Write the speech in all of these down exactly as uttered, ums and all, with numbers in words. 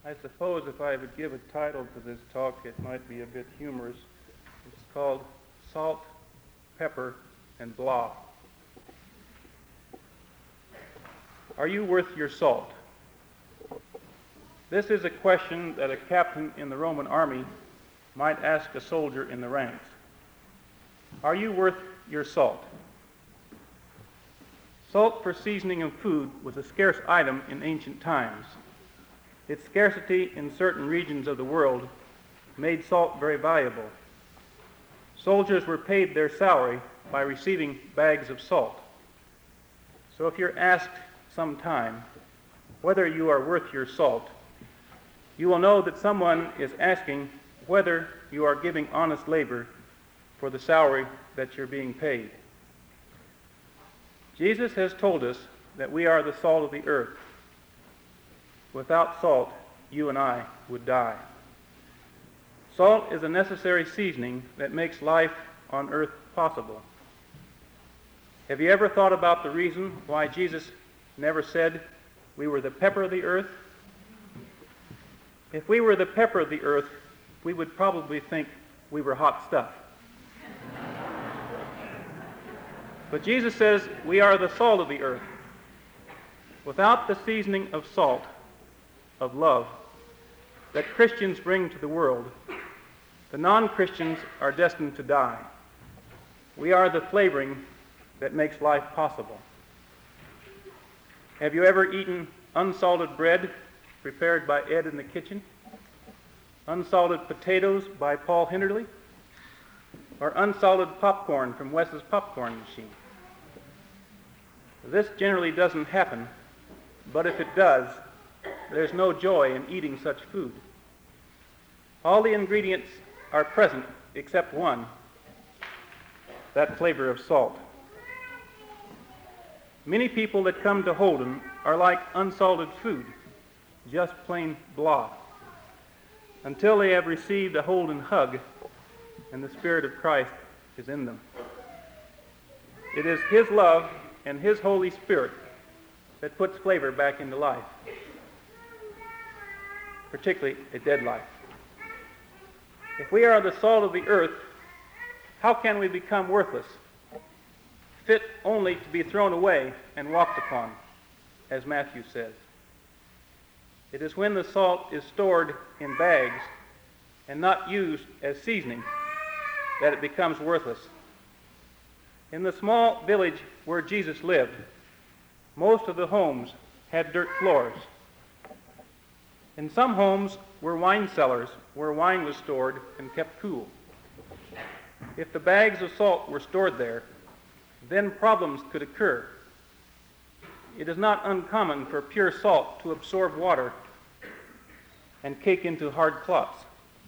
I suppose if I would give a title to this talk, it might be a bit humorous. It's called Salt, Pepper, and Blah. Are you worth your salt? This is a question that a captain in the Roman army might ask a soldier in the ranks. Are you worth your salt? Salt for seasoning of food was a scarce item in ancient times. Its scarcity in certain regions of the world made salt very valuable. Soldiers were paid their salary by receiving bags of salt. So if you're asked sometime whether you are worth your salt, you will know that someone is asking whether you are giving honest labor for the salary that you're being paid. Jesus has told us that we are the salt of the earth. Without salt, you and I would die. Salt is a necessary seasoning that makes life on earth possible. Have you ever thought about the reason why Jesus never said we were the pepper of the earth? If we were the pepper of the earth, we would probably think we were hot stuff. But Jesus says we are the salt of the earth. Without the seasoning of salt, of love, that Christians bring to the world, the non-Christians are destined to die. We are the flavoring that makes life possible. Have you ever eaten unsalted bread prepared by Ed in the kitchen? Unsalted potatoes by Paul Hinderly? Or unsalted popcorn from Wes's popcorn machine? This generally doesn't happen, but if it does, there's no joy in eating such food. All the ingredients are present except one, that flavor of salt. Many people that come to Holden are like unsalted food, just plain blah, until they have received a Holden hug and the Spirit of Christ is in them. It is His love and His Holy Spirit that puts flavor back into life, particularly a dead life. If we are the salt of the earth, how can we become worthless, fit only to be thrown away and walked upon, as Matthew says? It is when the salt is stored in bags and not used as seasoning that it becomes worthless. In the small village where Jesus lived, most of the homes had dirt floors. In some homes were wine cellars where wine was stored and kept cool. If the bags of salt were stored there, then problems could occur. It is not uncommon for pure salt to absorb water and cake into hard clots.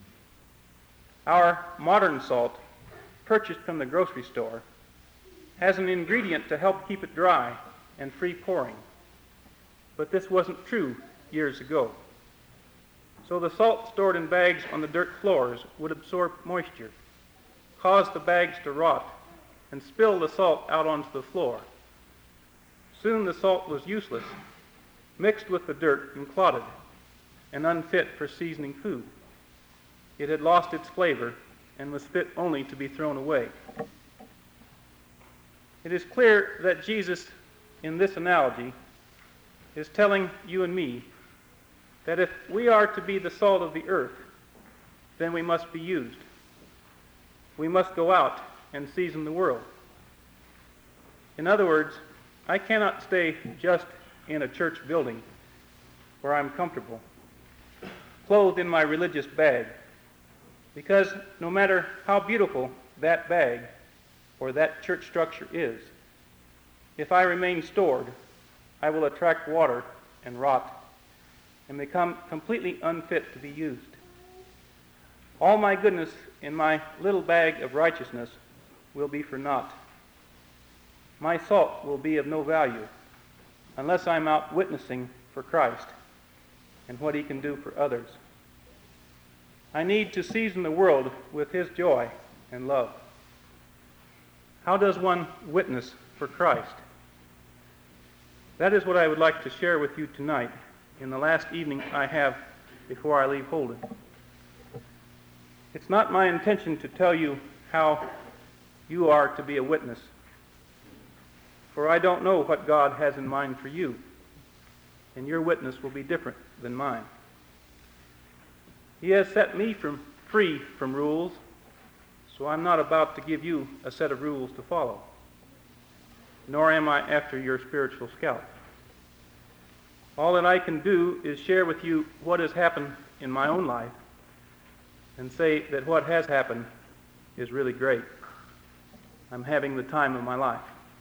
Our modern salt, purchased from the grocery store, has an ingredient to help keep it dry and free pouring. But this wasn't true years ago. So the salt stored in bags on the dirt floors would absorb moisture, cause the bags to rot, and spill the salt out onto the floor. Soon the salt was useless, mixed with the dirt and clotted, and unfit for seasoning food. It had lost its flavor and was fit only to be thrown away. It is clear that Jesus, in this analogy, is telling you and me that if we are to be the salt of the earth, then we must be used. We must go out and season the world. In other words, I cannot stay just in a church building where I'm comfortable, clothed in my religious bag, because no matter how beautiful that bag or that church structure is, if I remain stored, I will attract water and rot and become completely unfit to be used. All my goodness in my little bag of righteousness will be for naught. My salt will be of no value unless I'm out witnessing for Christ and what He can do for others. I need to season the world with His joy and love. How does one witness for Christ? That is what I would like to share with you tonight in the last evening I have before I leave Holden. It's not my intention to tell you how you are to be a witness, for I don't know what God has in mind for you, and your witness will be different than mine. He has set me from, free from rules, so I'm not about to give you a set of rules to follow, nor am I after your spiritual scalp. All that I can do is share with you what has happened in my own life and say that what has happened is really great. I'm having the time of my life.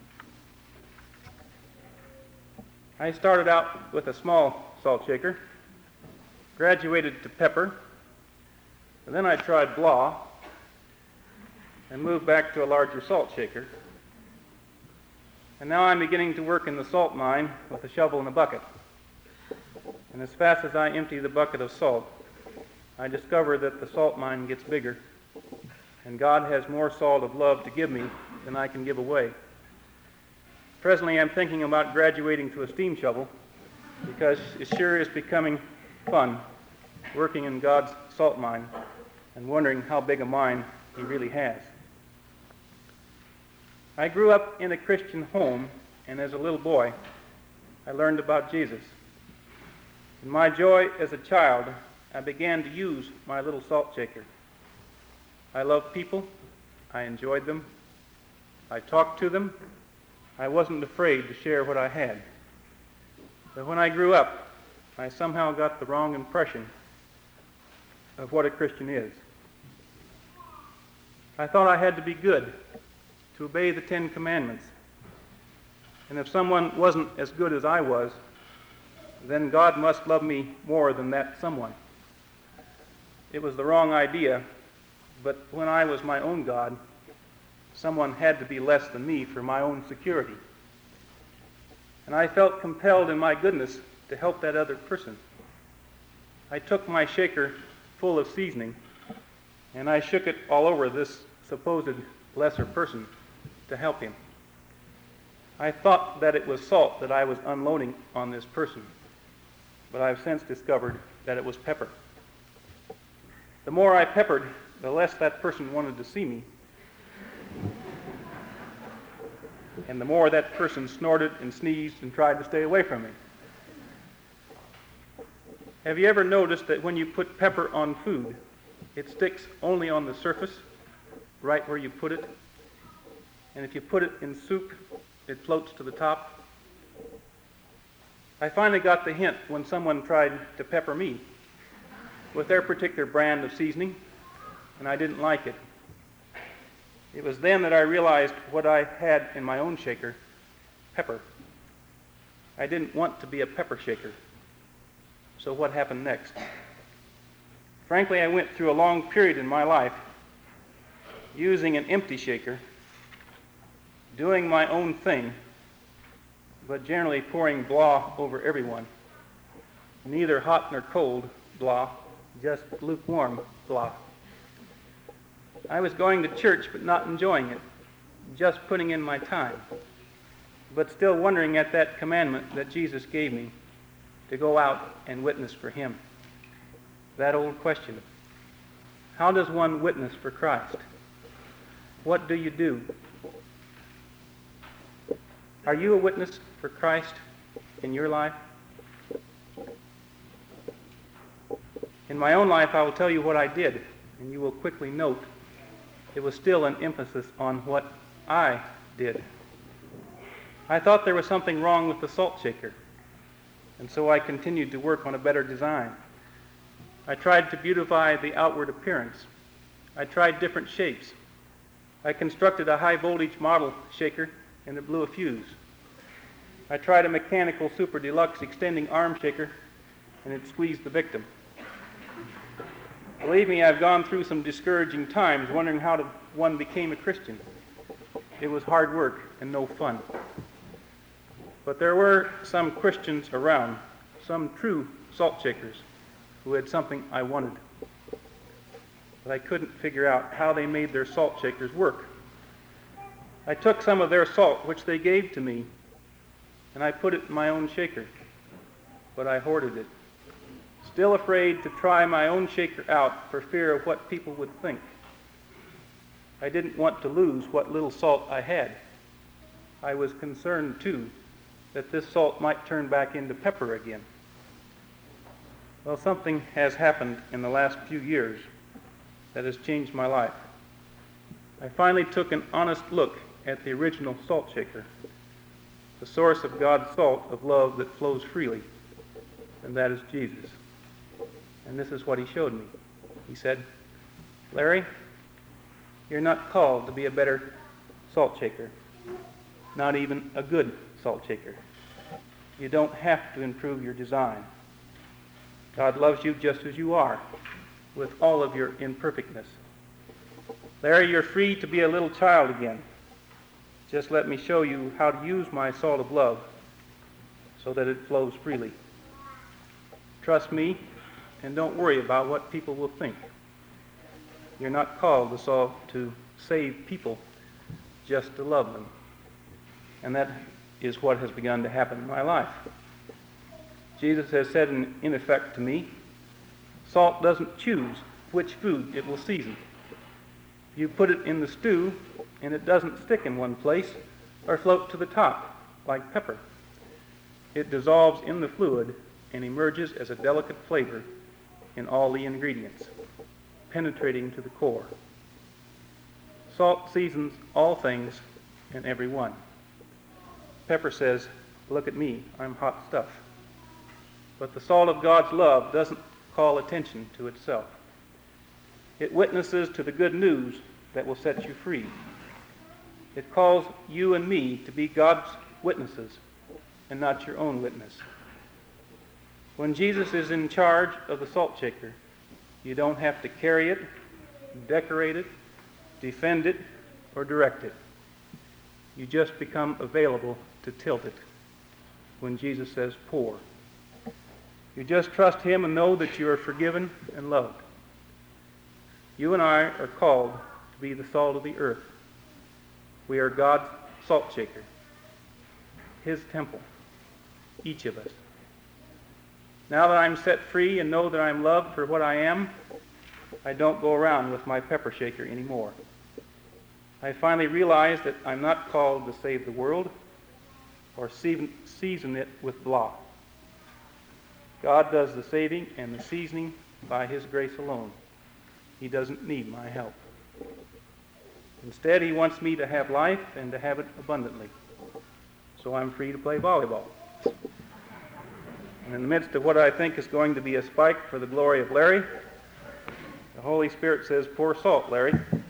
I started out with a small salt shaker, graduated to pepper, and then I tried Blah, and moved back to a larger salt shaker. And now I'm beginning to work in the salt mine with a shovel and a bucket. And as fast as I empty the bucket of salt, I discover that the salt mine gets bigger, and God has more salt of love to give me than I can give away. Presently, I'm thinking about graduating to a steam shovel because it sure is becoming fun working in God's salt mine and wondering how big a mine He really has. I grew up in a Christian home, and as a little boy, I learned about Jesus. In my joy as a child, I began to use my little salt shaker. I loved people. I enjoyed them. I talked to them. I wasn't afraid to share what I had. But when I grew up, I somehow got the wrong impression of what a Christian is. I thought I had to be good, to obey the Ten Commandments. And if someone wasn't as good as I was, then God must love me more than that someone. It was the wrong idea, but when I was my own God, someone had to be less than me for my own security. And I felt compelled in my goodness to help that other person. I took my shaker full of seasoning, and I shook it all over this supposed lesser person to help him. I thought that it was salt that I was unloading on this person, but I've since discovered that it was pepper. The more I peppered, the less that person wanted to see me, and the more that person snorted and sneezed and tried to stay away from me. Have you ever noticed that when you put pepper on food, it sticks only on the surface, right where you put it? And if you put it in soup, it floats to the top? I finally got the hint when someone tried to pepper me with their particular brand of seasoning, and I didn't like it. It was then that I realized what I had in my own shaker, pepper. I didn't want to be a pepper shaker. So what happened next? Frankly, I went through a long period in my life using an empty shaker, doing my own thing, but generally pouring Blah over everyone. Neither hot nor cold Blah, just lukewarm Blah. I was going to church but not enjoying it, just putting in my time, but still wondering at that commandment that Jesus gave me to go out and witness for Him. That old question, how does one witness for Christ? What do you do? Are you a witness for Christ in your life? In my own life, I will tell you what I did, and you will quickly note it was still an emphasis on what I did. I thought there was something wrong with the salt shaker, and so I continued to work on a better design. I tried to beautify the outward appearance. I tried different shapes. I constructed a high-voltage model shaker, and it blew a fuse. I tried a mechanical super deluxe extending arm shaker, and it squeezed the victim. Believe me, I've gone through some discouraging times wondering how to, one became a Christian. It was hard work and no fun. But there were some Christians around, some true salt shakers, who had something I wanted. But I couldn't figure out how they made their salt shakers work. I took some of their salt, which they gave to me, and I put it in my own shaker, but I hoarded it, still afraid to try my own shaker out for fear of what people would think. I didn't want to lose what little salt I had. I was concerned, too, that this salt might turn back into pepper again. Well, something has happened in the last few years that has changed my life. I finally took an honest look at the original salt shaker, the source of God's salt of love that flows freely, and that is Jesus. And this is what he showed me. He said, "Larry, you're not called to be a better salt shaker, not even a good salt shaker. You don't have to improve your design. God loves you just as you are, with all of your imperfectness. Larry, you're free to be a little child again. Just let me show you how to use my salt of love so that it flows freely. Trust me and don't worry about what people will think. You're not called to, solve, to save people, just to love them." And that is what has begun to happen in my life. Jesus has said in, in effect to me, salt doesn't choose which food it will season. You put it in the stew, and it doesn't stick in one place or float to the top like pepper. It dissolves in the fluid and emerges as a delicate flavor in all the ingredients, penetrating to the core. Salt seasons all things and every one. Pepper says, "Look at me, I'm hot stuff." But the salt of God's love doesn't call attention to itself. It witnesses to the good news that will set you free. It calls you and me to be God's witnesses and not your own witness. When Jesus is in charge of the salt shaker, you don't have to carry it, decorate it, defend it, or direct it. You just become available to tilt it when Jesus says pour. You just trust him and know that you are forgiven and loved. You and I are called to be the salt of the earth. We are God's salt shaker, his temple, each of us. Now that I'm set free and know that I'm loved for what I am, I don't go around with my pepper shaker anymore. I finally realize that I'm not called to save the world or season it with blah. God does the saving and the seasoning by his grace alone. He doesn't need my help. Instead, he wants me to have life and to have it abundantly. So I'm free to play volleyball. And in the midst of what I think is going to be a spike for the glory of Larry, the Holy Spirit says, "Pour salt, Larry."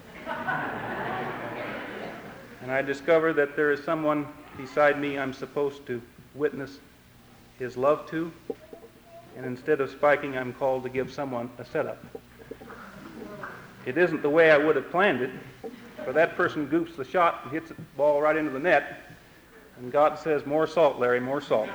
And I discover that there is someone beside me I'm supposed to witness his love to, and instead of spiking, I'm called to give someone a setup. It isn't the way I would have planned it, for that person goofs the shot and hits the ball right into the net, and God says, "More salt, Larry, more salt."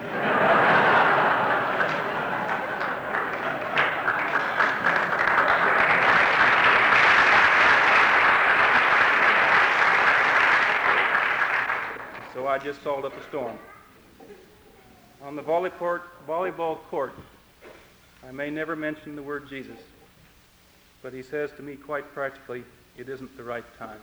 So I just salt up a storm. On the volleyball court, I may never mention the word Jesus, but he says to me quite practically, it isn't the right time.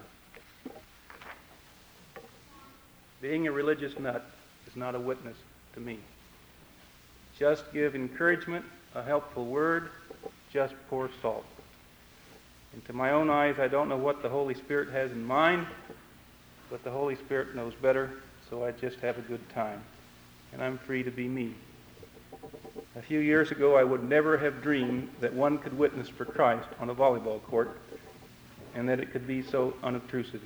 Being a religious nut is not a witness to me. Just give encouragement, a helpful word, just pour salt. And to my own eyes, I don't know what the Holy Spirit has in mind, but the Holy Spirit knows better, so I just have a good time. And I'm free to be me. A few years ago, I would never have dreamed that one could witness for Christ on a volleyball court, and that it could be so unobtrusive.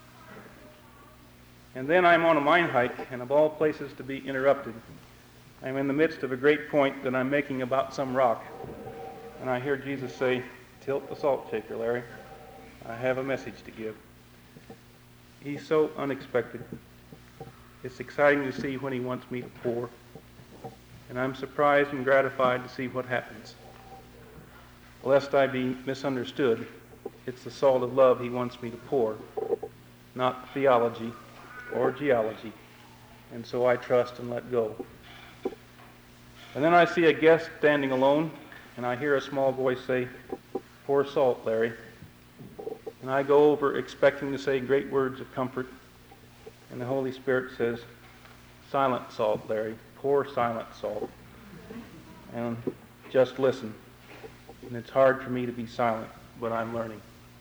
And then I'm on a mine hike, and of all places to be interrupted, I'm in the midst of a great point that I'm making about some rock. And I hear Jesus say, "Tilt the salt shaker, Larry. I have a message to give." He's so unexpected. It's exciting to see when he wants me to pour. And I'm surprised and gratified to see what happens. Lest I be misunderstood, it's the salt of love he wants me to pour, not theology or geology. And so I trust and let go. And then I see a guest standing alone, and I hear a small voice say, "Pour salt, Larry." And I go over expecting to say great words of comfort, and the Holy Spirit says, "Silent salt, Larry. Pour silent salt." And just listen. And it's hard for me to be silent, but I'm learning.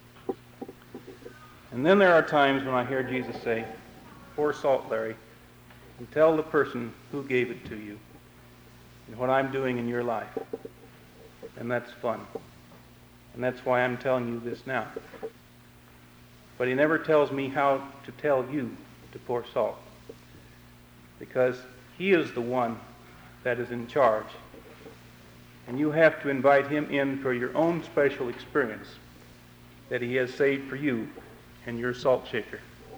And then there are times when I hear Jesus say, "Pour salt, Larry, and tell the person who gave it to you and what I'm doing in your life." And that's fun. And that's why I'm telling you this now. But he never tells me how to tell you to pour salt, because he is the one that is in charge. And you have to invite him in for your own special experience that he has saved for you and your salt shaker.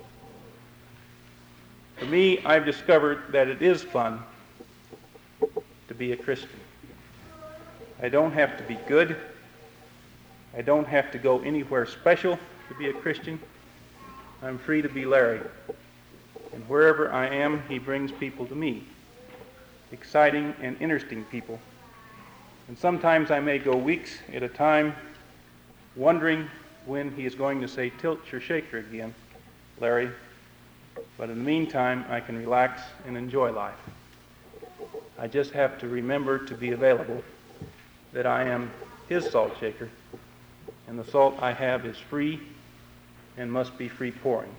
For me, I've discovered that it is fun to be a Christian. I don't have to be good. I don't have to go anywhere special to be a Christian. I'm free to be Larry. And wherever I am, he brings people to me, exciting and interesting people. And sometimes I may go weeks at a time wondering when he is going to say, "Tilt your shaker again, Larry." But in the meantime, I can relax and enjoy life. I just have to remember to be available, that I am his salt shaker, and the salt I have is free and must be free pouring.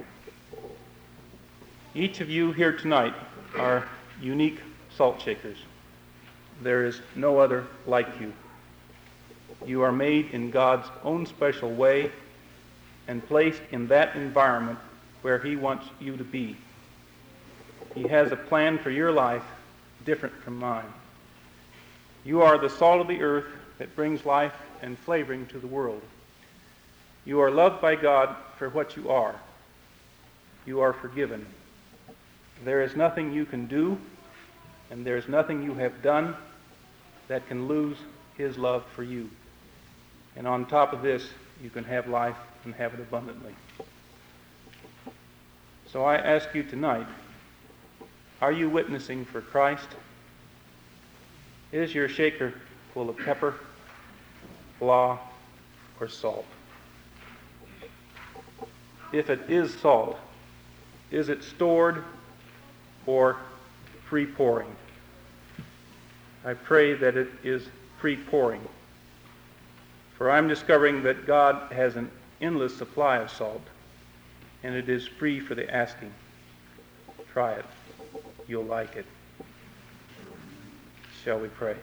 Each of you here tonight are unique salt shakers. There is no other like you. You are made in God's own special way and placed in that environment where he wants you to be. He has a plan for your life different from mine. You are the salt of the earth that brings life and flavoring to the world. You are loved by God for what you are. You are forgiven. There is nothing you can do, and there is nothing you have done that can lose his love for you. And on top of this, you can have life and have it abundantly. So I ask you tonight, are you witnessing for Christ? Is your shaker full of pepper, flour, or salt? If it is salt, is it stored or free pouring? I pray that it is free pouring. For I'm discovering that God has an endless supply of salt, and it is free for the asking. Try it. You'll like it. Shall we pray?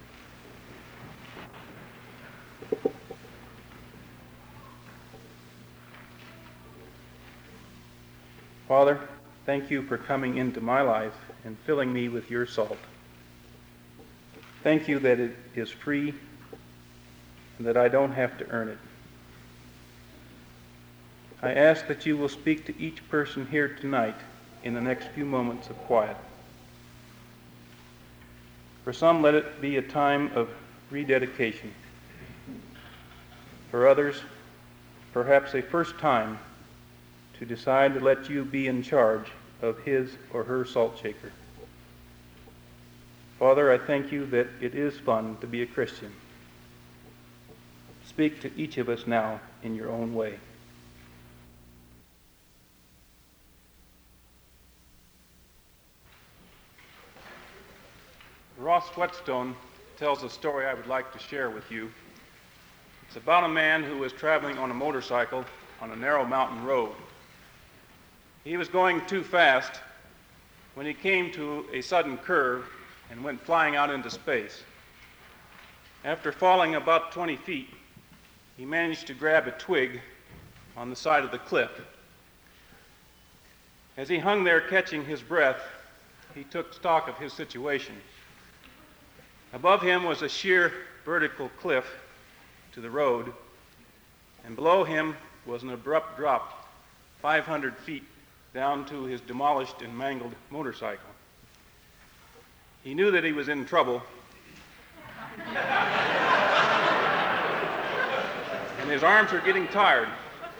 Father, thank you for coming into my life and filling me with your salt. Thank you that it is free and that I don't have to earn it. I ask that you will speak to each person here tonight in the next few moments of quiet. For some, let it be a time of rededication. For others, perhaps a first time to decide to let you be in charge of his or her salt shaker. Father, I thank you that it is fun to be a Christian. Speak to each of us now in your own way. Ross Whetstone tells a story I would like to share with you. It's about a man who was traveling on a motorcycle on a narrow mountain road. He was going too fast when he came to a sudden curve and went flying out into space. After falling about twenty feet, he managed to grab a twig on the side of the cliff. As he hung there catching his breath, he took stock of his situation. Above him was a sheer vertical cliff to the road, and below him was an abrupt drop five hundred feet down to his demolished and mangled motorcycle. He knew that he was in trouble, and his arms were getting tired.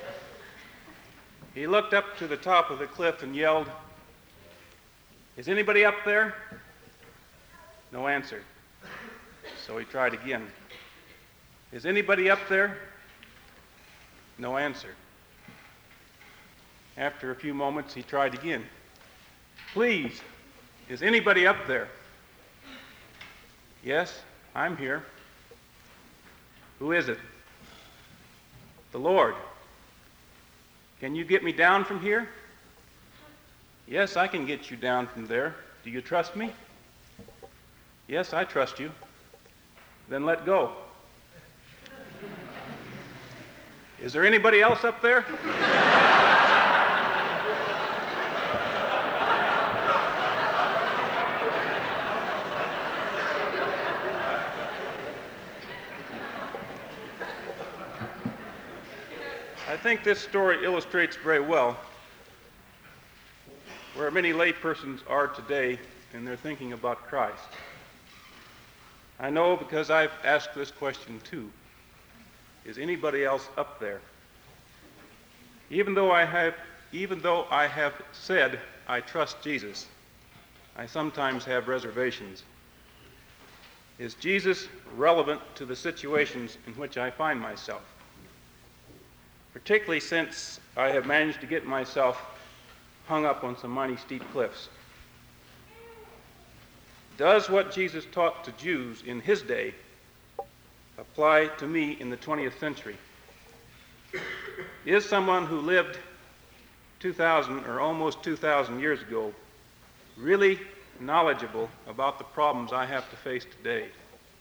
He looked up to the top of the cliff and yelled, "Is anybody up there?" No answer. So he tried again. Is anybody up there? No answer. After a few moments, he tried again. Please, is anybody up there? Yes, I'm here. Who is it? The Lord. Can you get me down from here? Yes, I can get you down from there. Do you trust me? Yes, I trust you. Then let go. Is there anybody else up there? I think this story illustrates very well where many laypersons are today in their thinking about Christ. I know because I've asked this question too. Is anybody else up there? Even though I have, even though I have said I trust Jesus, I sometimes have reservations. Is Jesus relevant to the situations in which I find myself? Particularly since I have managed to get myself hung up on some mighty steep cliffs. Does what Jesus taught to Jews in his day apply to me in the twentieth century? Is someone who lived two thousand or almost two thousand years ago really knowledgeable about the problems I have to face today?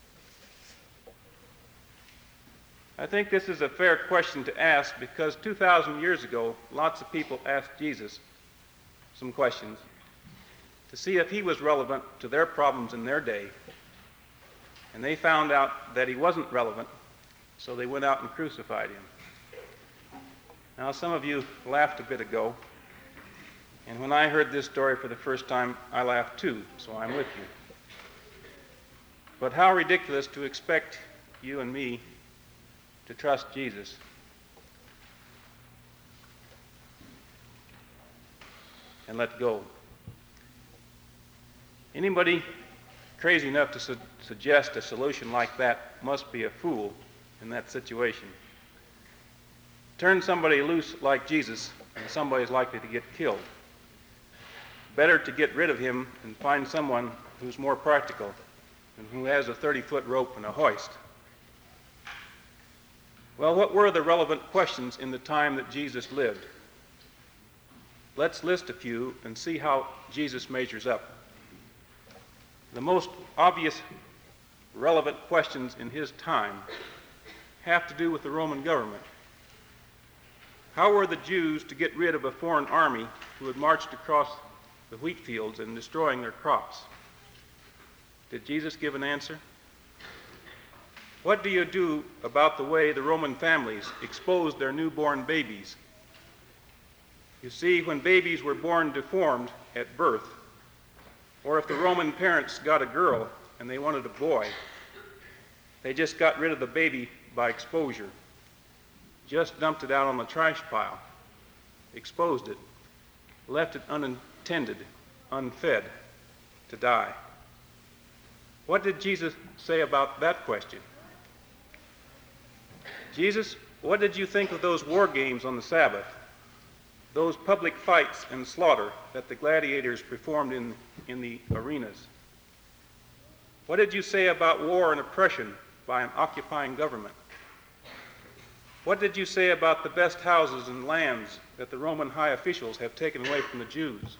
I think this is a fair question to ask because two thousand years ago, lots of people asked Jesus some questions to see if he was relevant to their problems in their day. And they found out that he wasn't relevant, so they went out and crucified him. Now, some of you laughed a bit ago, and when I heard this story for the first time, I laughed too, so I'm with you. But how ridiculous to expect you and me to trust Jesus. And let go. Anybody crazy enough to su- suggest a solution like that must be a fool in that situation. Turn somebody loose like Jesus, and somebody's likely to get killed. Better to get rid of him and find someone who's more practical and who has a thirty-foot rope and a hoist. Well, what were the relevant questions in the time that Jesus lived? Let's list a few and see how Jesus measures up. The most obvious relevant questions in his time have to do with the Roman government. How were the Jews to get rid of a foreign army who had marched across the wheat fields and destroying their crops? Did Jesus give an answer? What do you do about the way the Roman families exposed their newborn babies? You see, when babies were born deformed at birth, or if the Roman parents got a girl and they wanted a boy, they just got rid of the baby by exposure, just dumped it out on the trash pile, exposed it, left it unattended, unfed, to die. What did Jesus say about that question? Jesus, what did you think of those war games on the Sabbath, those public fights and slaughter that the gladiators performed in, in the arenas? What did you say about war and oppression by an occupying government? What did you say about the best houses and lands that the Roman high officials have taken away from the Jews?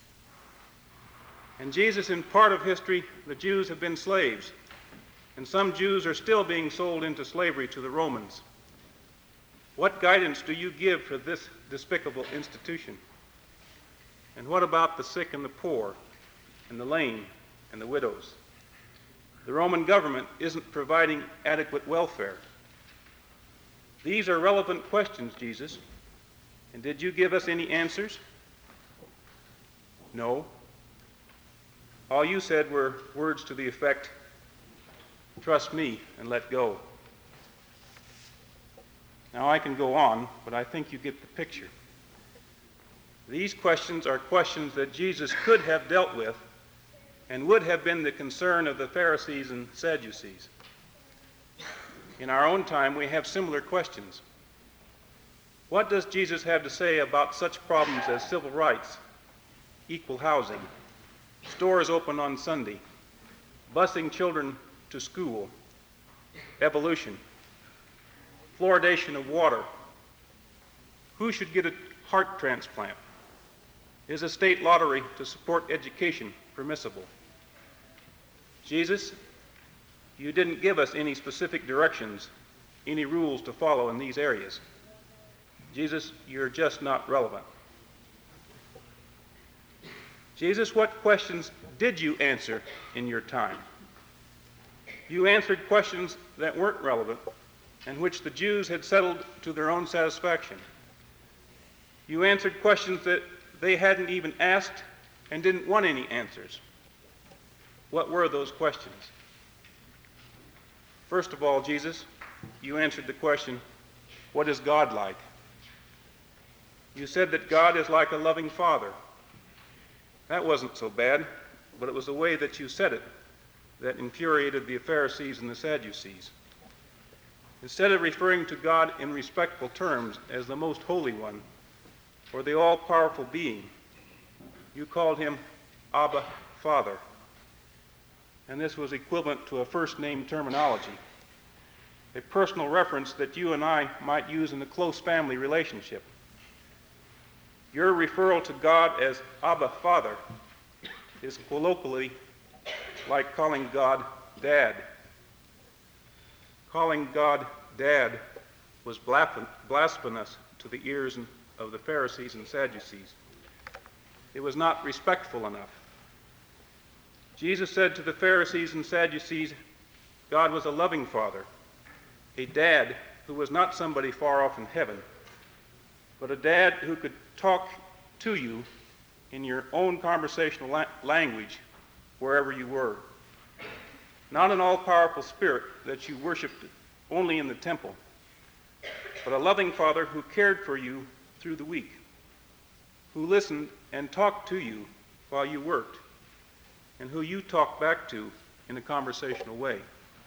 And Jesus, in part of history, the Jews have been slaves, and some Jews are still being sold into slavery to the Romans. What guidance do you give for this despicable institution? And what about the sick and the poor, and the lame, and the widows? The Roman government isn't providing adequate welfare. These are relevant questions, Jesus. And did you give us any answers? No. All you said were words to the effect, trust me and let go. Now I can go on, but I think you get the picture. These questions are questions that Jesus could have dealt with and would have been the concern of the Pharisees and Sadducees. In our own time, we have similar questions. What does Jesus have to say about such problems as civil rights, equal housing, stores open on Sunday, busing children to school, evolution, fluoridation of water? Who should get a heart transplant? Is a state lottery to support education permissible? Jesus, you didn't give us any specific directions, any rules to follow in these areas. Jesus, you're just not relevant. Jesus, what questions did you answer in your time? You answered questions that weren't relevant and which the Jews had settled to their own satisfaction. You answered questions that they hadn't even asked and didn't want any answers. What were those questions? First of all, Jesus, you answered the question, what is God like? You said that God is like a loving father. That wasn't so bad, but it was the way that you said it that infuriated the Pharisees and the Sadducees. Instead of referring to God in respectful terms as the most holy one or the all-powerful being, you called him Abba, Father. And this was equivalent to a first-name terminology, a personal reference that you and I might use in a close family relationship. Your referral to God as Abba, Father is colloquially like calling God Dad. Calling God Dad was blasphemous to the ears of the Pharisees and Sadducees. It was not respectful enough. Jesus said to the Pharisees and Sadducees, God was a loving father, a dad who was not somebody far off in heaven, but a dad who could talk to you in your own conversational la- language wherever you were. Not an all-powerful spirit that you worshiped only in the temple, but a loving father who cared for you through the week, who listened and talked to you while you worked, and who you talked back to in a conversational way.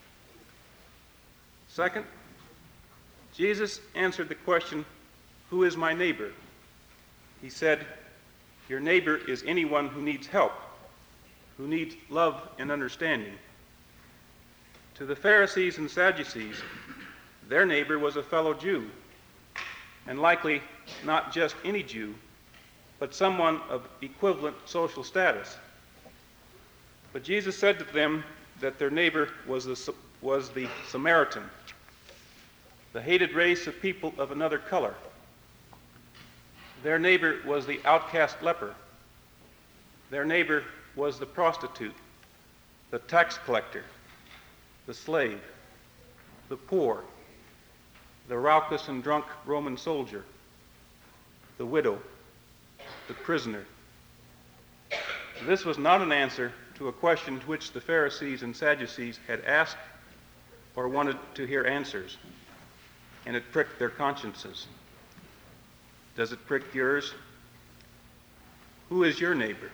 Second, Jesus answered the question, who is my neighbor? He said, your neighbor is anyone who needs help, who needs love and understanding. To the Pharisees and Sadducees, their neighbor was a fellow Jew, and likely not just any Jew, but someone of equivalent social status. But Jesus said to them that their neighbor was the, was the Samaritan, the hated race of people of another color. Their neighbor was the outcast leper. Their neighbor was the prostitute, the tax collector, the slave, the poor, the raucous and drunk Roman soldier, the widow, the prisoner. This was not an answer to a question to which the Pharisees and Sadducees had asked or wanted to hear answers, and it pricked their consciences. Does it prick yours? Who is your neighbor?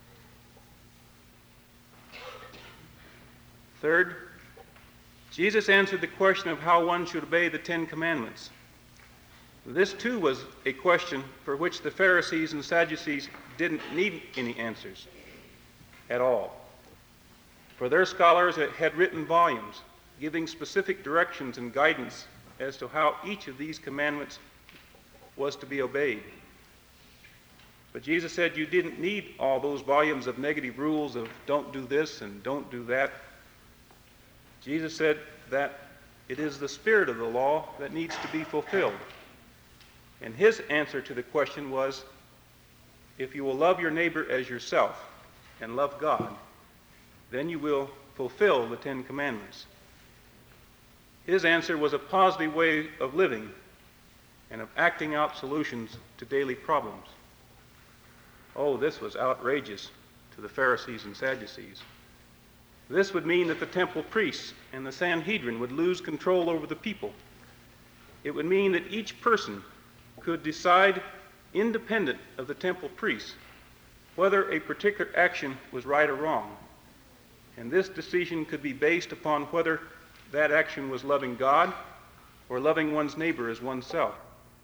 Third, Jesus answered the question of how one should obey the Ten Commandments. This too was a question for which the Pharisees and Sadducees didn't need any answers at all. For their scholars had written volumes giving specific directions and guidance as to how each of these commandments was to be obeyed. But Jesus said you didn't need all those volumes of negative rules of don't do this and don't do that. Jesus said that it is the spirit of the law that needs to be fulfilled. And his answer to the question was, if you will love your neighbor as yourself and love God, then you will fulfill the Ten Commandments. His answer was a positive way of living and of acting out solutions to daily problems. Oh, this was outrageous to the Pharisees and Sadducees. This would mean that the temple priests and the Sanhedrin would lose control over the people. It would mean that each person could decide, independent of the temple priests, whether a particular action was right or wrong. And this decision could be based upon whether that action was loving God or loving one's neighbor as oneself.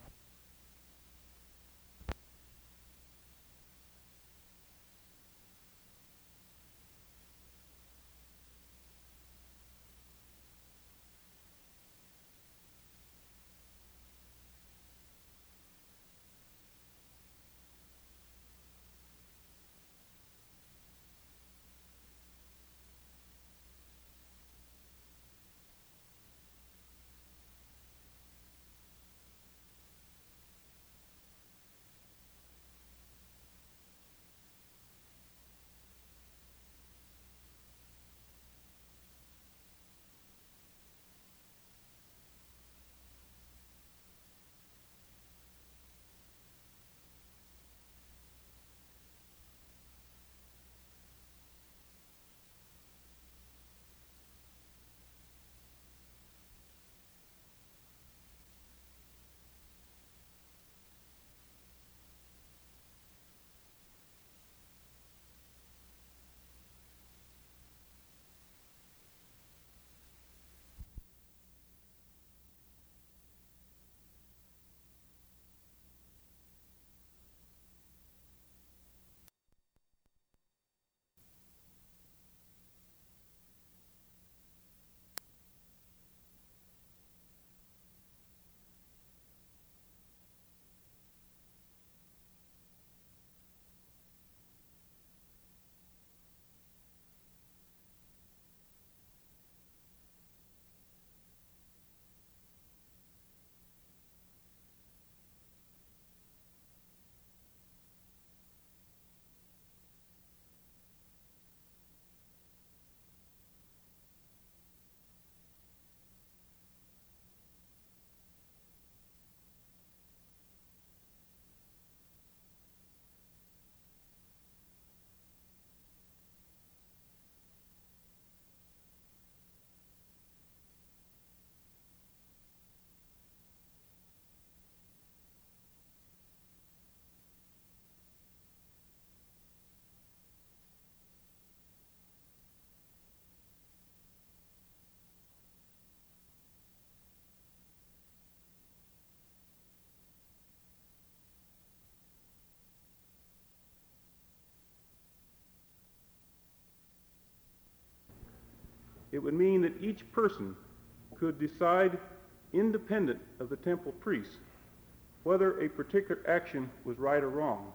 It would mean that each person could decide, independent of the temple priests, whether a particular action was right or wrong.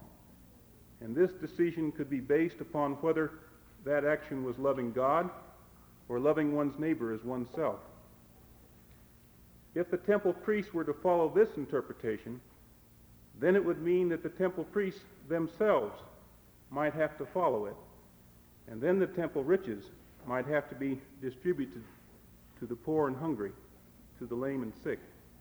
And this decision could be based upon whether that action was loving God or loving one's neighbor as oneself. If the temple priests were to follow this interpretation, then it would mean that the temple priests themselves might have to follow it, and then the temple riches might have to be distributed to the poor and hungry, to the lame and sick.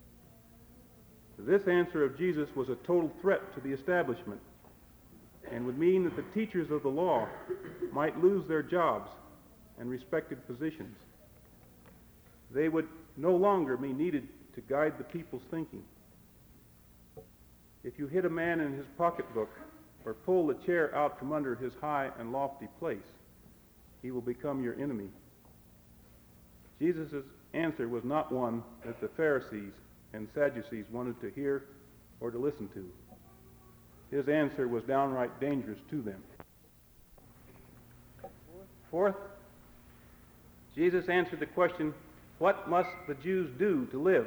This answer of Jesus was a total threat to the establishment and would mean that the teachers of the law might lose their jobs and respected positions. They would no longer be needed to guide the people's thinking. If you hit a man in his pocketbook or pull the chair out from under his high and lofty place, he will become your enemy. Jesus' answer was not one that the Pharisees and Sadducees wanted to hear or to listen to. His answer was downright dangerous to them. Fourth, Jesus answered the question, what must the Jews do to live?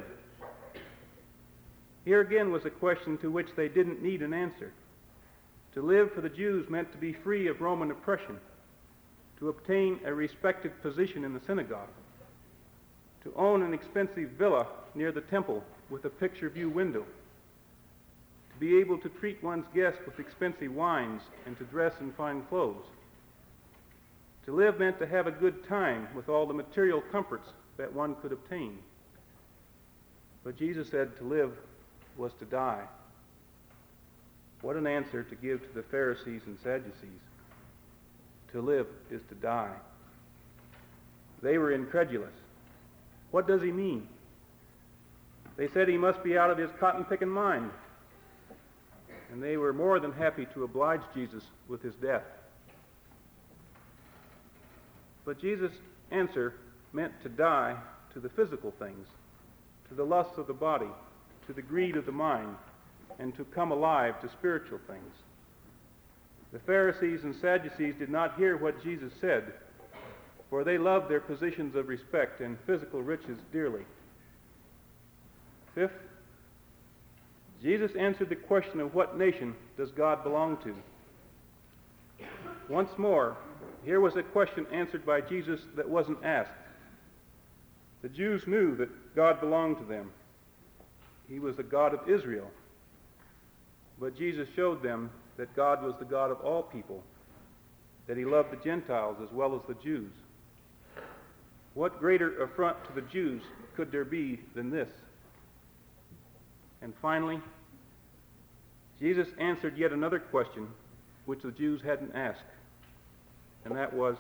Here again was a question to which they didn't need an answer. To live for the Jews meant to be free of Roman oppression, to obtain a respected position in the synagogue, to own an expensive villa near the temple with a picture view window, to be able to treat one's guests with expensive wines and to dress in fine clothes. To live meant to have a good time with all the material comforts that one could obtain. But Jesus said to live was to die. What an answer to give to the Pharisees and Sadducees. To live is to die. They were incredulous. What does he mean? They said he must be out of his cotton-picking mind. And they were more than happy to oblige Jesus with his death. But Jesus' answer meant to die to the physical things, to the lusts of the body, to the greed of the mind, and to come alive to spiritual things. The Pharisees and Sadducees did not hear what Jesus said, for they loved their positions of respect and physical riches dearly. Fifth, Jesus answered the question of what nation does God belong to. Once more, here was a question answered by Jesus that wasn't asked. The Jews knew that God belonged to them. He was the God of Israel. But Jesus showed them that God was the God of all people, that he loved the Gentiles as well as the Jews. What greater affront to the Jews could there be than this? And finally, Jesus answered yet another question which the Jews hadn't asked, and that was,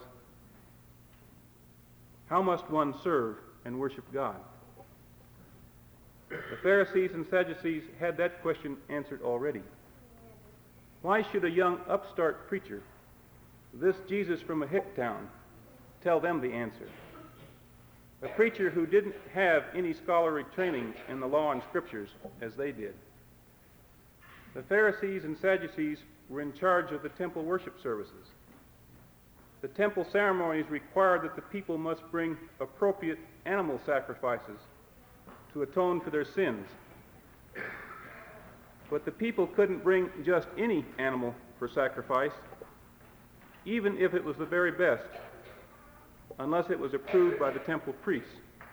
how must one serve and worship God? The Pharisees and Sadducees had that question answered already. Why should a young upstart preacher, this Jesus from a hick town, tell them the answer? A preacher who didn't have any scholarly training in the law and scriptures as they did. The Pharisees and Sadducees were in charge of the temple worship services. The temple ceremonies required that the people must bring appropriate animal sacrifices to atone for their sins. But the people couldn't bring just any animal for sacrifice, even if it was the very best, unless it was approved by the temple priests.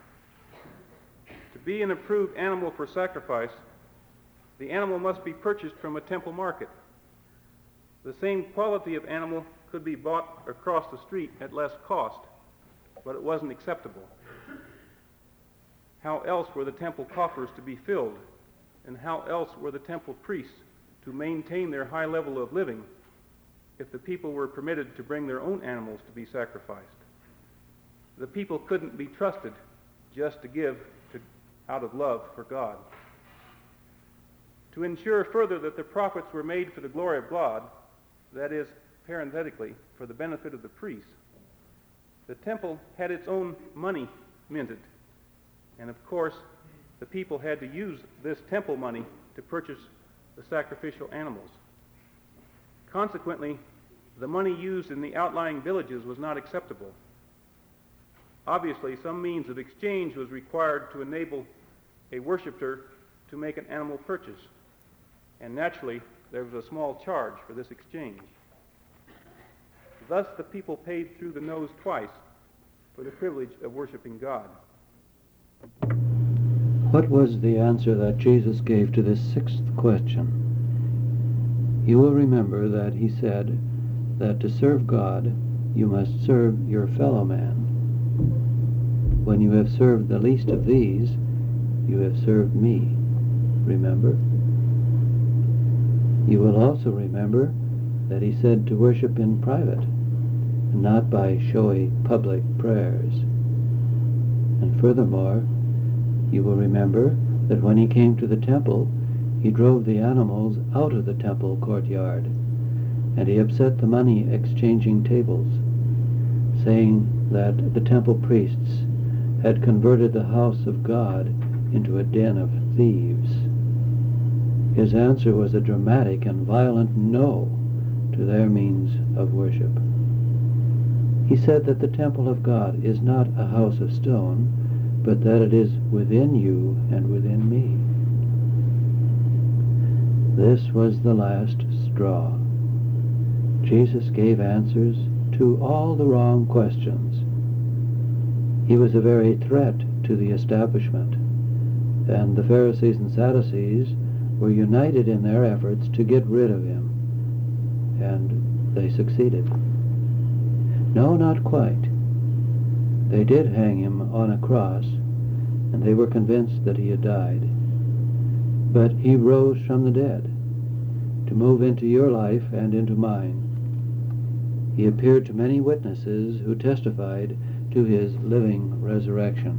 To be an approved animal for sacrifice, the animal must be purchased from a temple market. The same quality of animal could be bought across the street at less cost, but it wasn't acceptable. How else were the temple coffers to be filled? And how else were the temple priests to maintain their high level of living if the people were permitted to bring their own animals to be sacrificed? The people couldn't be trusted just to give to, out of love for God. To ensure further that the profits were made for the glory of God, that is, parenthetically, for the benefit of the priests, the temple had its own money minted. And of course, the people had to use this temple money to purchase the sacrificial animals. Consequently, the money used in the outlying villages was not acceptable. Obviously, some means of exchange was required to enable a worshiper to make an animal purchase. And naturally, there was a small charge for this exchange. Thus, the people paid through the nose twice for the privilege of worshiping God. What was the answer that Jesus gave to this sixth question? You will remember that he said that to serve God, you must serve your fellow man. When you have served the least of these, you have served me. Remember? You will also remember that he said to worship in private, and not by showy public prayers. And furthermore, you will remember that when he came to the temple, he drove the animals out of the temple courtyard, and he upset the money exchanging tables, saying that the temple priests had converted the house of God into a den of thieves. His answer was a dramatic and violent no to their means of worship. He said that the temple of God is not a house of stone, but that it is within you and within me. This was the last straw. Jesus gave answers to all the wrong questions. He was a very threat to the establishment, and the Pharisees and Sadducees were united in their efforts to get rid of him, and they succeeded. No, not quite. They did hang him on a cross, and they were convinced that he had died. But he rose from the dead to move into your life and into mine. He appeared to many witnesses who testified to his living resurrection.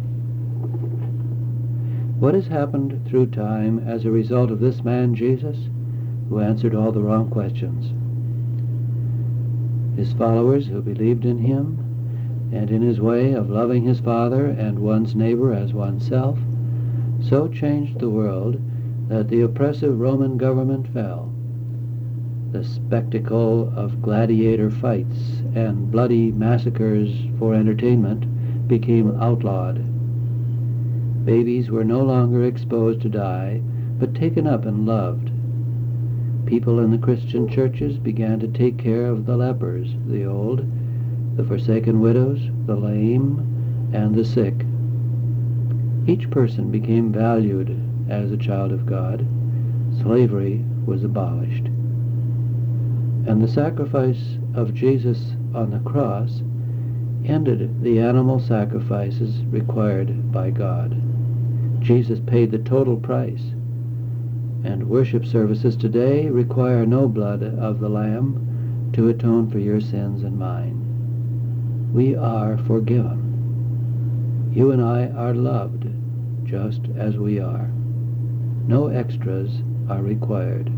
What has happened through time as a result of this man Jesus, who answered all the wrong questions? His followers who believed in him and in his way of loving his Father and one's neighbor as oneself, so changed the world that the oppressive Roman government fell. The spectacle of gladiator fights and bloody massacres for entertainment became outlawed. Babies were no longer exposed to die, but taken up and loved. People in the Christian churches began to take care of the lepers, the old, the forsaken widows, the lame, and the sick. Each person became valued as a child of God. Slavery was abolished. And the sacrifice of Jesus on the cross ended the animal sacrifices required by God. Jesus paid the total price, and worship services today require no blood of the Lamb to atone for your sins and mine. We are forgiven. You and I are loved just as we are. No extras are required.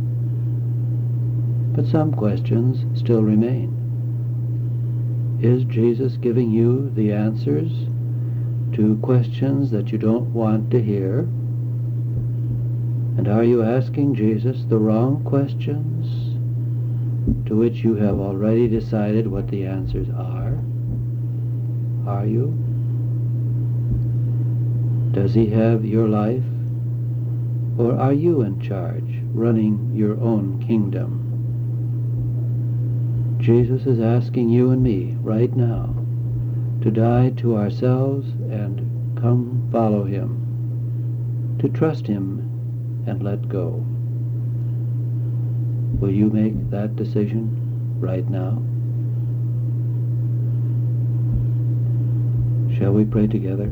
But some questions still remain. Is Jesus giving you the answers to questions that you don't want to hear? And are you asking Jesus the wrong questions to which you have already decided what the answers are? Are you? Does he have your life? Or are you in charge, running your own kingdom? Jesus is asking you and me right now to die to ourselves and come follow him, to trust him and let go. Will you make that decision right now? Shall we pray together?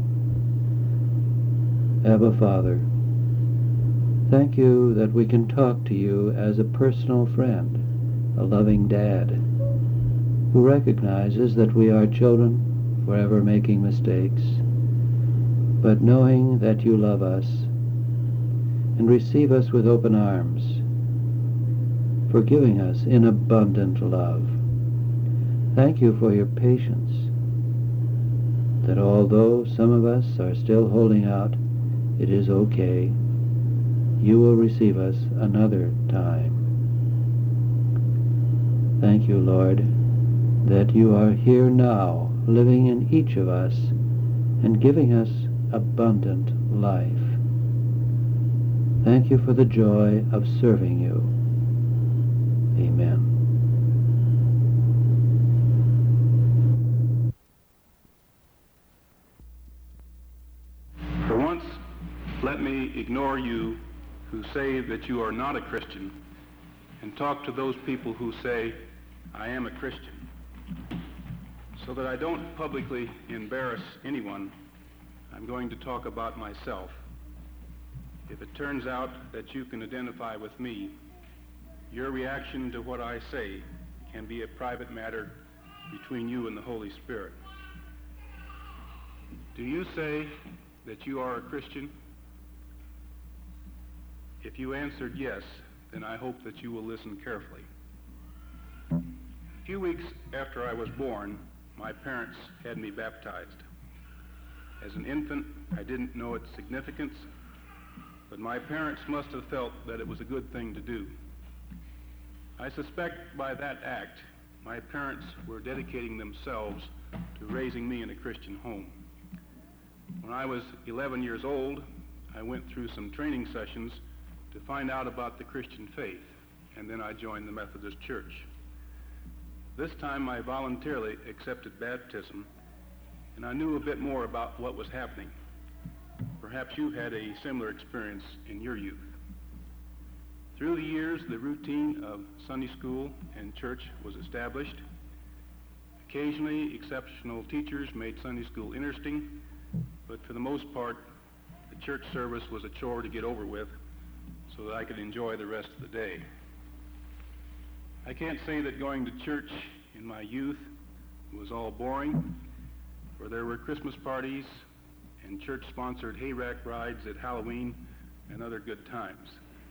Abba, Father, thank you that we can talk to you as a personal friend, a loving dad, who recognizes that we are children, forever making mistakes, but knowing that you love us and receive us with open arms, forgiving us in abundant love. Thank you for your patience, that although some of us are still holding out, it is okay. You will receive us another time. Thank you, Lord, that you are here now, living in each of us and giving us abundant life. Thank you for the joy of serving you. Amen. For once, let me ignore you who say that you are not a Christian and talk to those people who say, I am a Christian. So that I don't publicly embarrass anyone, I'm going to talk about myself. If it turns out that you can identify with me, your reaction to what I say can be a private matter between you and the Holy Spirit. Do you say that you are a Christian? If you answered yes, then I hope that you will listen carefully. A few weeks after I was born, my parents had me baptized. As an infant, I didn't know its significance, but my parents must have felt that it was a good thing to do. I suspect by that act, my parents were dedicating themselves to raising me in a Christian home. When I was eleven years old, I went through some training sessions to find out about the Christian faith, and then I joined the Methodist Church. This time I voluntarily accepted baptism, and I knew a bit more about what was happening. Perhaps you had a similar experience in your youth. Through the years, the routine of Sunday school and church was established. Occasionally, exceptional teachers made Sunday school interesting, but for the most part, the church service was a chore to get over with so that I could enjoy the rest of the day. I can't say that going to church in my youth was all boring, for there were Christmas parties and church-sponsored hayrack rides at Halloween and other good times.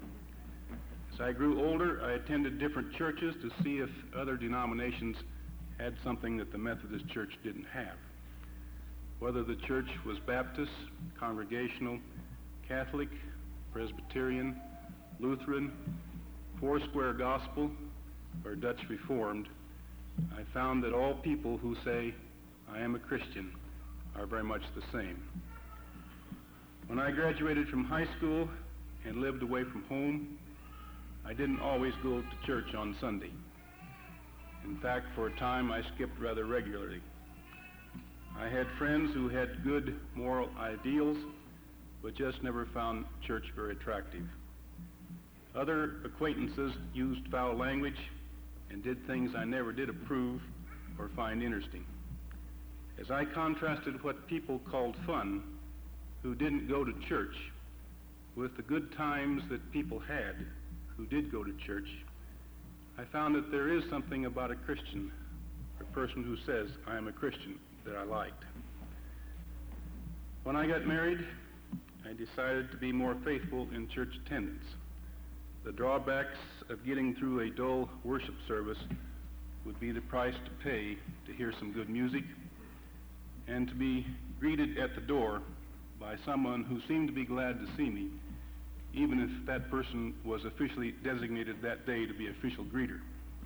As I grew older, I attended different churches to see if other denominations had something that the Methodist Church didn't have. Whether the church was Baptist, Congregational, Catholic, Presbyterian, Lutheran, Foursquare Gospel, or Dutch Reformed, I found that all people who say, I am a Christian, are very much the same. When I graduated from high school and lived away from home, I didn't always go to church on Sunday. In fact, for a time, I skipped rather regularly. I had friends who had good moral ideals, but just never found church very attractive. Other acquaintances used foul language and did things I never did approve or find interesting. As I contrasted what people called fun, who didn't go to church, with the good times that people had who did go to church, I found that there is something about a Christian, a person who says, I am a Christian, that I liked. When I got married, I decided to be more faithful in church attendance. The drawbacks of getting through a dull worship service would be the price to pay to hear some good music and to be greeted at the door by someone who seemed to be glad to see me, even if that person was officially designated that day to be official greeter.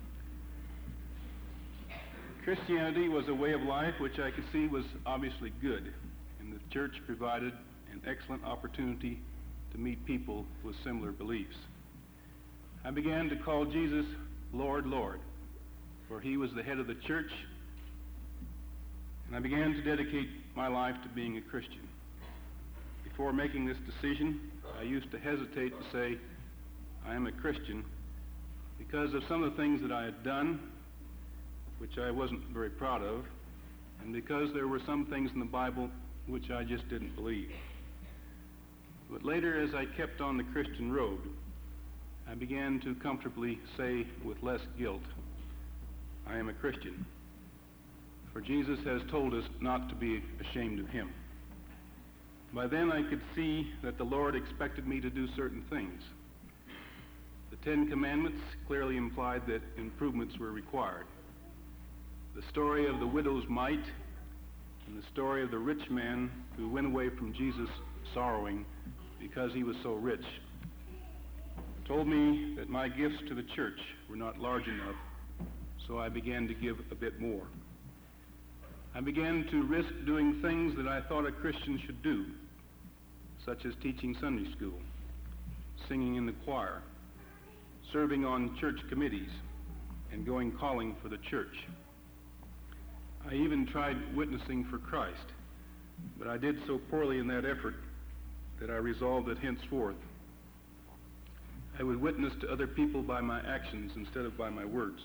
Christianity was a way of life which I could see was obviously good, and the church provided an excellent opportunity to meet people with similar beliefs. I began to call Jesus Lord, Lord, for he was the head of the church, and I began to dedicate my life to being a Christian. Before making this decision, I used to hesitate to say, I am a Christian, because of some of the things that I had done, which I wasn't very proud of, and because there were some things in the Bible which I just didn't believe. But later, as I kept on the Christian road, I began to comfortably say with less guilt, I am a Christian. For Jesus has told us not to be ashamed of him. By then I could see that the Lord expected me to do certain things. The Ten Commandments clearly implied that improvements were required. The story of the widow's mite and the story of the rich man who went away from Jesus sorrowing because he was so rich told me that my gifts to the church were not large enough, so I began to give a bit more. I began to risk doing things that I thought a Christian should do, such as teaching Sunday school, singing in the choir, serving on church committees, and going calling for the church. I even tried witnessing for Christ, but I did so poorly in that effort that I resolved that henceforth I would witness to other people by my actions instead of by my words.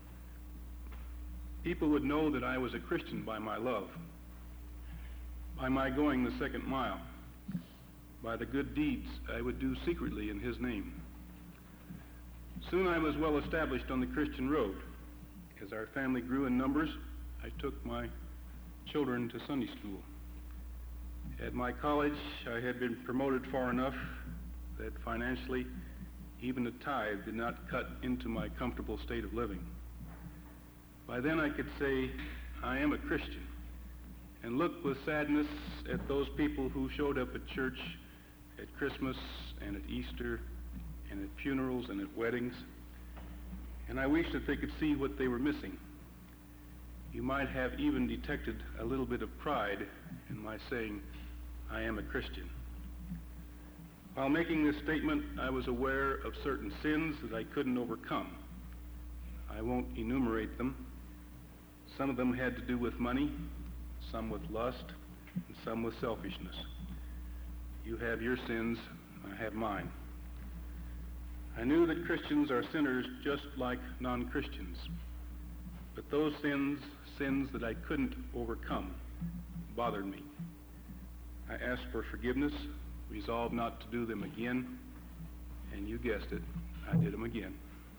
People would know that I was a Christian by my love, by my going the second mile, by the good deeds I would do secretly in his name. Soon I was well established on the Christian road. As our family grew in numbers, I took my children to Sunday school. At my college, I had been promoted far enough that financially, even a tithe did not cut into my comfortable state of living. By then I could say, I am a Christian, and look with sadness at those people who showed up at church at Christmas and at Easter and at funerals and at weddings, and I wish that they could see what they were missing. You might have even detected a little bit of pride in my saying, I am a Christian. While making this statement, I was aware of certain sins that I couldn't overcome. I won't enumerate them. Some of them had to do with money, some with lust, and some with selfishness. You have your sins, I have mine. I knew that Christians are sinners just like non-Christians, but those sins, sins that I couldn't overcome, bothered me. I asked for forgiveness, resolved not to do them again, and you guessed it, I did them again.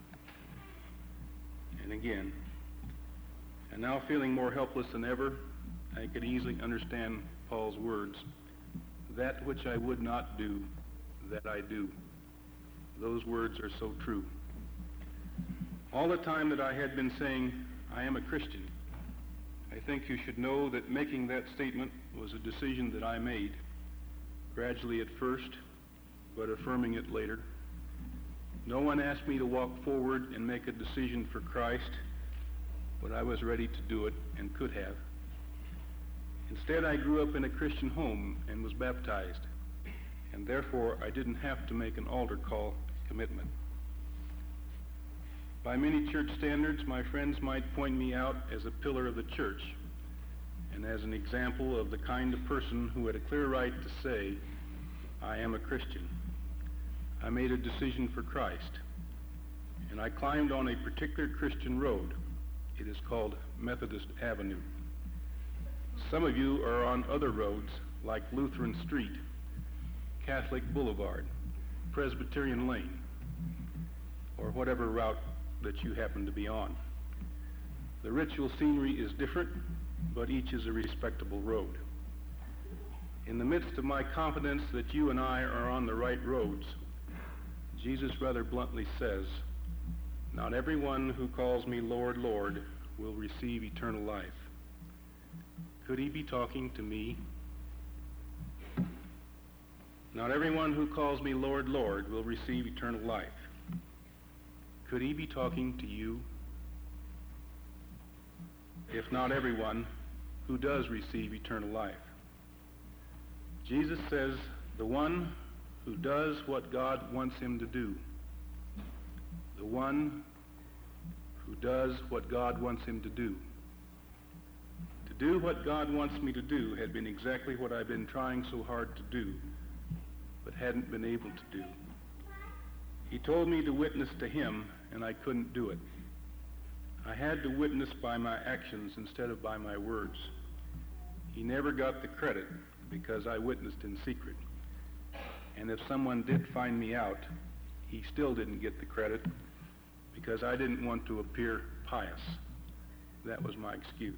And again. And now feeling more helpless than ever, I could easily understand Paul's words, that which I would not do, that I do. Those words are so true. All the time that I had been saying, I am a Christian, I think you should know that making that statement was a decision that I made, gradually at first, but affirming it later. No one asked me to walk forward and make a decision for Christ, but I was ready to do it and could have. Instead, I grew up in a Christian home and was baptized, and therefore I didn't have to make an altar call commitment. By many church standards, my friends might point me out as a pillar of the church and as an example of the kind of person who had a clear right to say, I am a Christian. I made a decision for Christ, and I climbed on a particular Christian road. It is called Methodist Avenue. Some of you are on other roads like Lutheran Street, Catholic Boulevard, Presbyterian Lane, or whatever route that you happen to be on. The ritual scenery is different, but each is a respectable road. In the midst of my confidence that you and I are on the right roads, Jesus rather bluntly says, not everyone who calls me Lord, Lord will receive eternal life. Could he be talking to me? Not everyone who calls me Lord, Lord will receive eternal life. Could he be talking to you? If not everyone, who does receive eternal life? Jesus says, the one who does what God wants him to do. The one who does what God wants him to do. To do what God wants me to do had been exactly what I've been trying so hard to do, but hadn't been able to do. He told me to witness to him, and I couldn't do it. I had to witness by my actions instead of by my words. He never got the credit because I witnessed in secret. And if someone did find me out, he still didn't get the credit because I didn't want to appear pious. That was my excuse.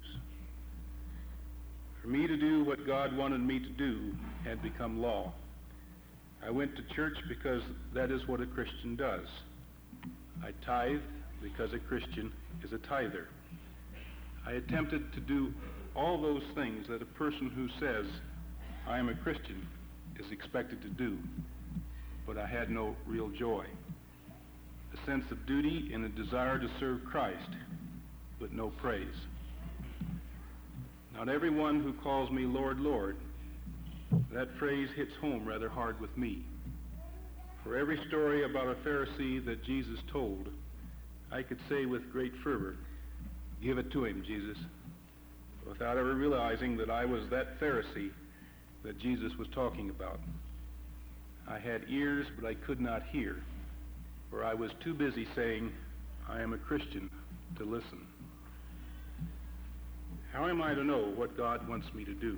For me to do what God wanted me to do had become law. I went to church because that is what a Christian does. I tithe because a Christian is a tither. I attempted to do all those things that a person who says, I am a Christian, is expected to do, but I had no real joy. A sense of duty and a desire to serve Christ, but no praise. Not everyone who calls me Lord, Lord, that phrase hits home rather hard with me. For every story about a Pharisee that Jesus told, I could say with great fervor, give it to him, Jesus, without ever realizing that I was that Pharisee that Jesus was talking about. I had ears, but I could not hear, for I was too busy saying, I am a Christian, to listen. How am I to know what God wants me to do?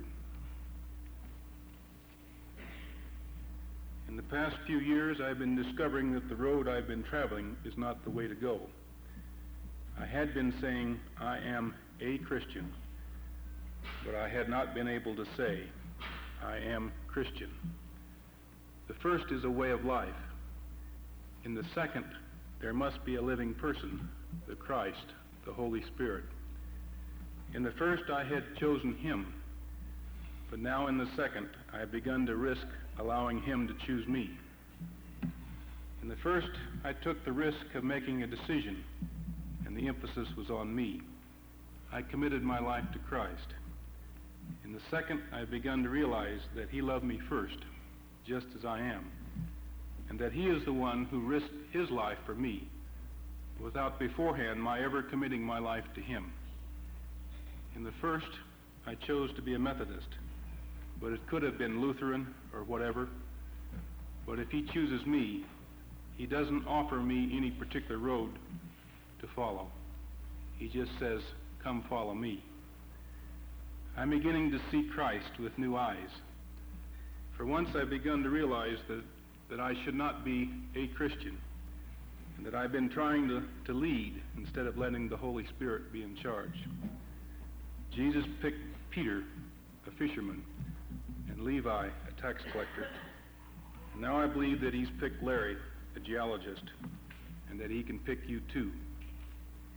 In the past few years, I've been discovering that the road I've been traveling is not the way to go. I had been saying, I am a Christian, but I had not been able to say, I am Christian. The first is a way of life. In the second, there must be a living person, the Christ, the Holy Spirit. In the first, I had chosen him, but now in the second, I have begun to risk allowing him to choose me. In the first, I took the risk of making a decision, and the emphasis was on me. I committed my life to Christ. In the second, I have begun to realize that he loved me first, just as I am, and that he is the one who risked his life for me, without beforehand my ever committing my life to him. In the first, I chose to be a Methodist, but it could have been Lutheran or whatever. But if he chooses me, he doesn't offer me any particular road to follow. He just says, come follow me. I'm beginning to see Christ with new eyes. For once I've begun to realize that, that I should not be a Christian, and that I've been trying to, to lead instead of letting the Holy Spirit be in charge. Jesus picked Peter, a fisherman, and Levi, a tax collector. And now I believe that he's picked Larry, a geologist, and that he can pick you too.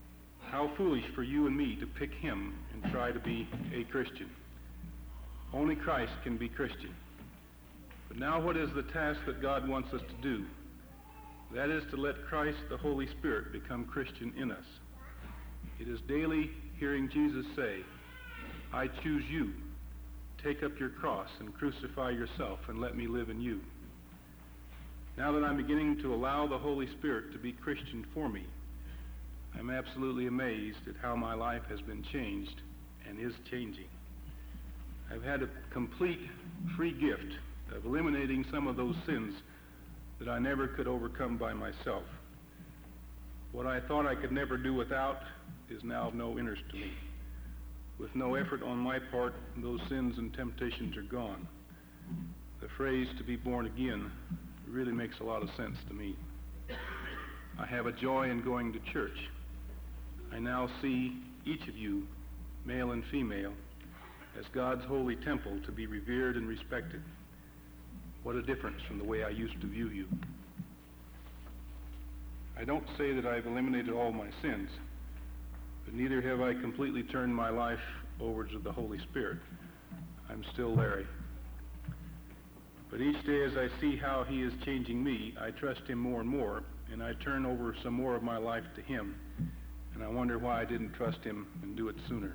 How foolish for you and me to pick him and try to be a Christian. Only Christ can be Christian. But now what is the task that God wants us to do? That is to let Christ, the Holy Spirit, become Christian in us. It is daily hearing Jesus say, I choose you. Take up your cross and crucify yourself and let me live in you. Now that I'm beginning to allow the Holy Spirit to be Christian for me, I'm absolutely amazed at how my life has been changed and is changing. I've had a complete free gift of eliminating some of those sins that I never could overcome by myself. What I thought I could never do without is now of no interest to me. With no effort on my part, those sins and temptations are gone. The phrase to be born again really makes a lot of sense to me. I have a joy in going to church. I now see each of you, male and female, as God's holy temple to be revered and respected. What a difference from the way I used to view you. I don't say that I've eliminated all my sins, but neither have I completely turned my life over to the Holy Spirit. I'm still Larry. But each day as I see how he is changing me, I trust him more and more, and I turn over some more of my life to him, and I wonder why I didn't trust him and do it sooner.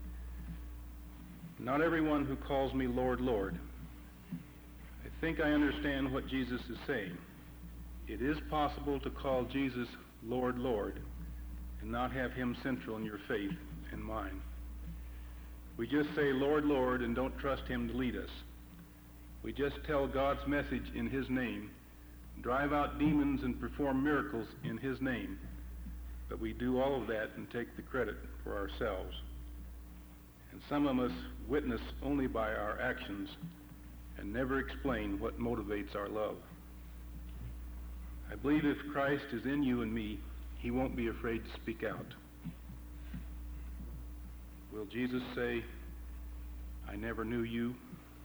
Not everyone who calls me Lord, Lord. I think I understand what Jesus is saying. It is possible to call Jesus Lord, Lord, and not have him central in your faith and mine. We just say Lord, Lord, and don't trust him to lead us. We just tell God's message in his name, drive out demons and perform miracles in his name, but we do all of that and take the credit for ourselves. And some of us witness only by our actions and never explain what motivates our love. I believe if Christ is in you and me, he won't be afraid to speak out. Will Jesus say, I never knew you?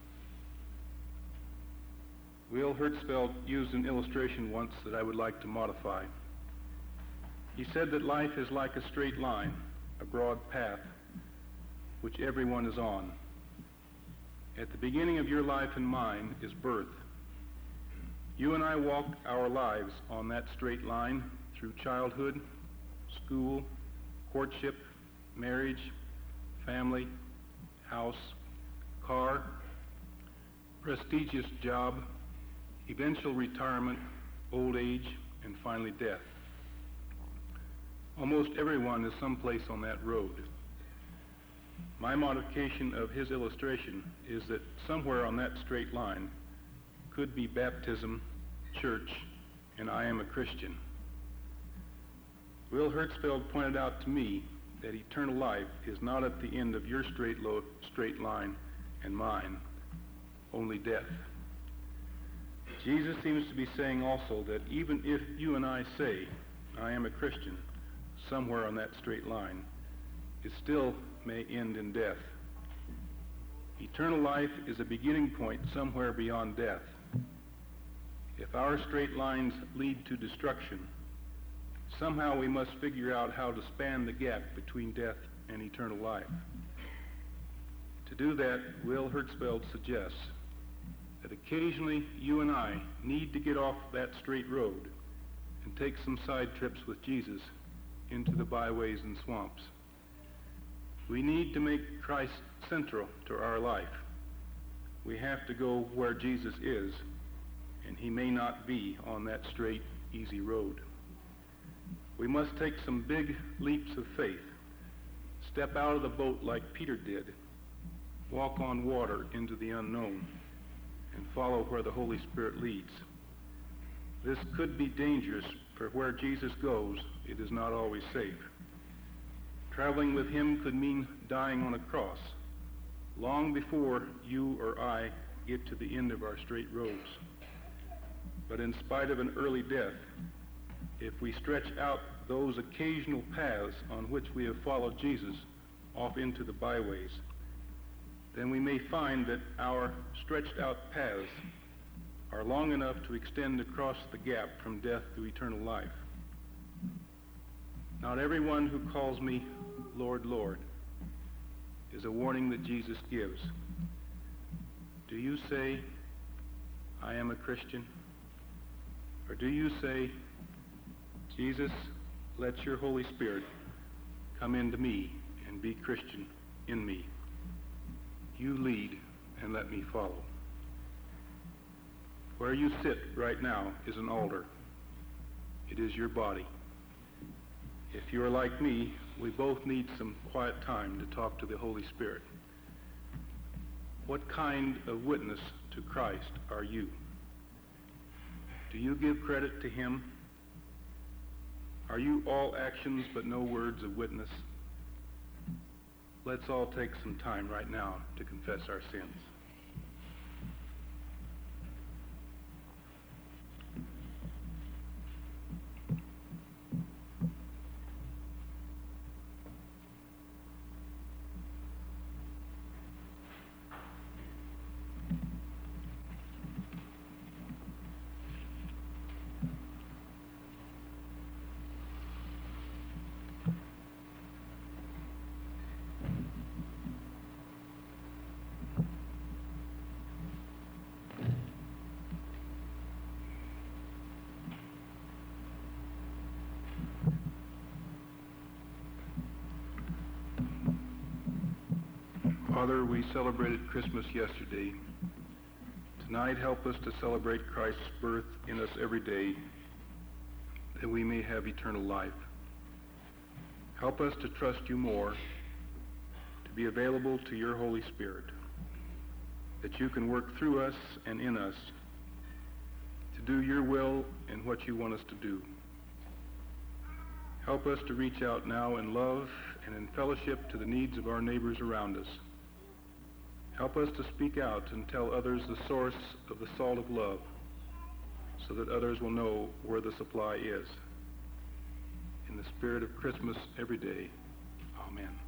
Will Hertzfeld used an illustration once that I would like to modify. He said that life is like a straight line, a broad path, which everyone is on. At the beginning of your life and mine is birth. You and I walk our lives on that straight line through childhood, school, courtship, marriage, family, house, car, prestigious job, eventual retirement, old age, and finally death. Almost everyone is someplace on that road. My modification of his illustration is that somewhere on that straight line could be baptism, church, and I am a Christian. Will Hertzfeld pointed out to me that eternal life is not at the end of your straight, lo- straight line and mine, only death. Jesus seems to be saying also that even if you and I say, I am a Christian, somewhere on that straight line, it still may end in death. Eternal life is a beginning point somewhere beyond death. If our straight lines lead to destruction, somehow we must figure out how to span the gap between death and eternal life. To do that, Will Hertzfeld suggests that occasionally you and I need to get off that straight road and take some side trips with Jesus into the byways and swamps. We need to make Christ central to our life. We have to go where Jesus is, and he may not be on that straight, easy road. We must take some big leaps of faith, step out of the boat like Peter did, walk on water into the unknown, and follow where the Holy Spirit leads. This could be dangerous, for where Jesus goes, it is not always safe. Traveling with him could mean dying on a cross, long before you or I get to the end of our straight roads. But in spite of an early death, if we stretch out those occasional paths on which we have followed Jesus off into the byways, then we may find that our stretched out paths are long enough to extend across the gap from death to eternal life. Not everyone who calls me Lord, Lord is a warning that Jesus gives. Do you say, I am a Christian? Or do you say, Jesus, let your Holy Spirit come into me and be Christian in me. You lead and let me follow. Where you sit right now is an altar. It is your body. If you are like me, we both need some quiet time to talk to the Holy Spirit. What kind of witness to Christ are you? Do you give credit to him? Are you all actions but no words of witness? Let's all take some time right now to confess our sins. Father, we celebrated Christmas yesterday. Tonight, help us to celebrate Christ's birth in us every day, that we may have eternal life. Help us to trust you more, to be available to your Holy Spirit, that you can work through us and in us to do your will and what you want us to do. Help us to reach out now in love and in fellowship to the needs of our neighbors around us. Help us to speak out and tell others the source of the salt of love, so that others will know where the supply is. In the spirit of Christmas every day, amen.